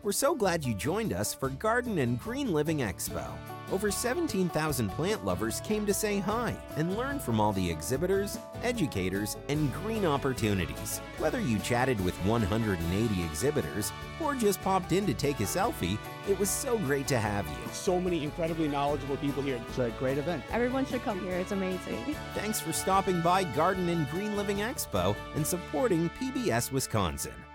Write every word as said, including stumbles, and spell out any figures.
We're so glad you joined us for Garden and Green Living Expo. Over seventeen thousand plant lovers came to say hi and learn from all the exhibitors, educators, and green opportunities. Whether you chatted with one hundred eighty exhibitors or just popped in to take a selfie, it was so great to have you. So many incredibly knowledgeable people here. It's a great event. Everyone should come here. It's amazing. Thanks for stopping by Garden and Green Living Expo and supporting P B S Wisconsin.